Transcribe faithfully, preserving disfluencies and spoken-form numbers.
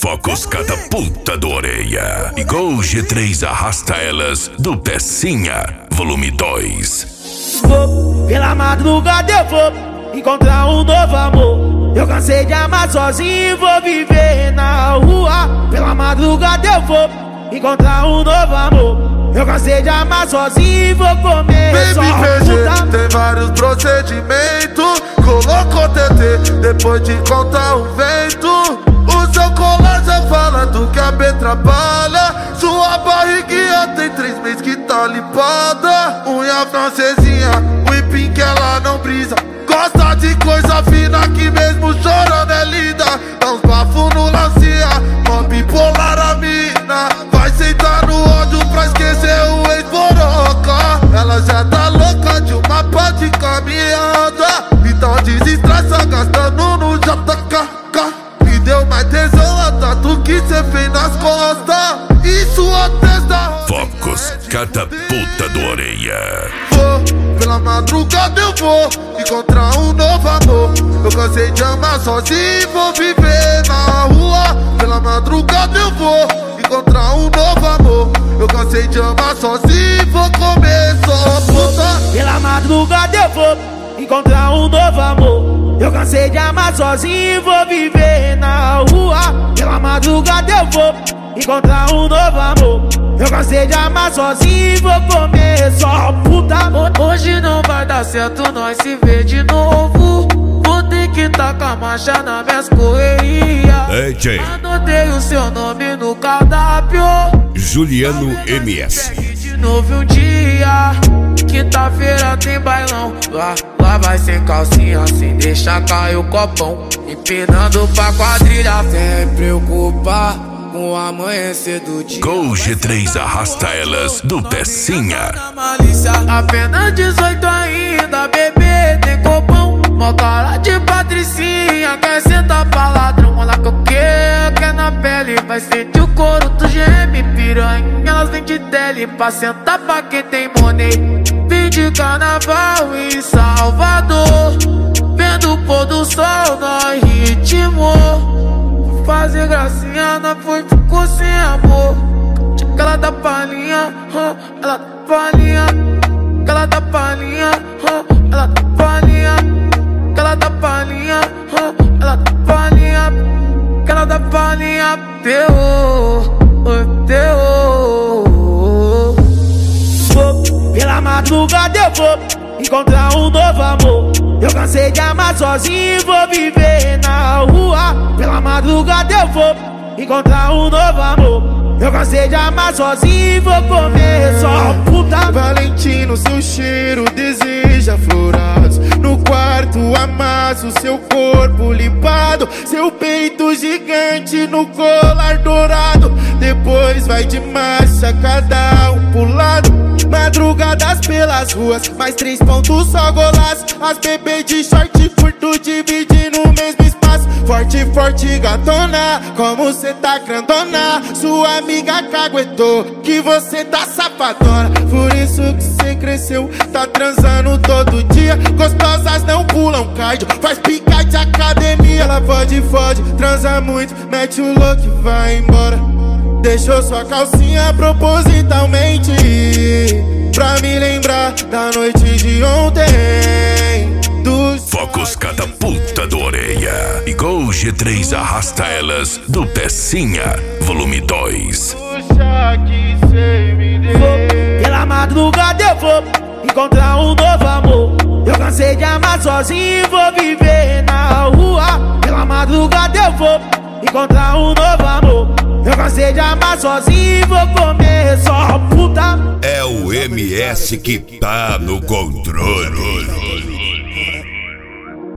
Focos catapulta do orelha. E Gol G três arrasta elas do Pecinha, volume dois. Vou, pela madrugada eu vou encontrar um novo amor. Eu cansei de amar sozinho, vou viver na rua. Pela madrugada eu vou encontrar um novo amor. Eu cansei de amar sozinho, vou comer Baby só P G, puta. tem vários procedimentos. Colocou T T depois de contar o vento. O seu colar já fala do que a B trabalha. Sua barriguinha tem três meses que tá limpada. Unha francesinha, whipping que ela não brisa. Gosta de coisa fina que mesmo chorando é linda. Dá uns bafos no lancia, mó bipolar a mina. Vai sentar no ódio pra esquecer o ex-boroca. Ela já tá louca de uma pá de caminhada. Então desestressa gastando no J K K. Me deu mais tesão a tatu que cê fez nas costas. E sua testa. Focos catapulta do orelha. Vou, pela madrugada eu vou encontrar um novo amor. Eu cansei de amar sozinho, vou viver na rua. Pela madrugada eu vou encontrar um novo amor. Eu cansei de amar sozinho, vou comer só puta. Pela madrugada eu vou encontrar um novo amor. Eu cansei de amar sozinho, vou viver na rua. Pela madrugada eu vou encontrar um novo amor. Eu cansei de amar sozinho, vou comer só puta. Hoje não vai dar certo, nós se vê de novo. Vou ter que tacar a marcha nas minhas correrias. D J Anotei o seu nome no cardápio. Juliano M S. De novo um dia. Quinta-feira tem bailão. Lá, lá vai sem calcinha, sem deixar cair o copão. Empinando pra quadrilha, sem preocupar com o amanhecer do dia. Gol G três arrasta elas do Pecinha. Apenas dezoito ainda, bebê, tem copão. Mó cara de patricinha, quer sentar pra ladrão. Olha que eu quero, quer na pele. Vai sentir o couro do geme, piranha. Elas vêm de tele pra sentar pra quem tem money. Vim de carnaval em Salvador, vendo o pôr do sol no ritmo. Fazer gracinha, não foi, ficou sem amor. Ela dá palhinha, ela dá palhinha. Ela dá palhinha, ela dá palhinha. Ela dá palhinha, ela dá palhinha. Ela dá palhinha, terror, terror. Vou, pela madrugada eu vou encontrar um novo amor. Eu cansei de amar sozinho, vou viver na rua. Pela madrugada eu vou encontrar um novo amor. Eu cansei de amar sozinho, vou comer só puta. Valentino, seu cheiro deseja florados. No quarto amasso seu corpo limpado. Seu peito gigante no colar dourado. Depois vai de marcha, cada um pro lado. Madrugadas pelas ruas, mais três pontos só golaço. As bebês de short curto dividindo o mesmo espaço. Forte, forte gatona, como cê tá grandona. Sua amiga caguetou que você tá safadona. Por isso que cê cresceu, tá transando todo dia. Gostosas não pulam cardio, faz pica de academia. Ela fode, fode, transa muito, mete o louco e vai embora. Deixou sua calcinha propositalmente pra me lembrar da noite de ontem. Dos Focos catapulta do orelha. E Gol G três arrasta elas do Pecinha, volume dois. puxa que cê me deu. Vou, pela madrugada eu vou encontrar um novo amor. Eu cansei de amar sozinho, vou viver na rua. Pela madrugada eu vou encontrar um novo amor. Eu cansei de amar sozinho, vou comer só puta. É o M S que tá no controle.